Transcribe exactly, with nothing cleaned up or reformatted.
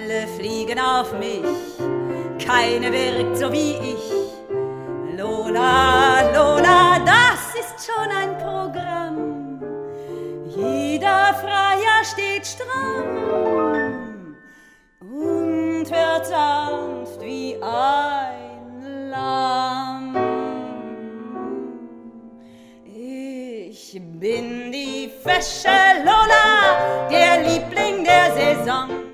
alle fliegen auf mich, keine wirkt so wie ich. Lola, Lola, das ist schon ein Programm. Jeder Freier steht stramm und wird sanft wie ein Lamm. Ich bin die fesche Lola, der Liebling der Saison.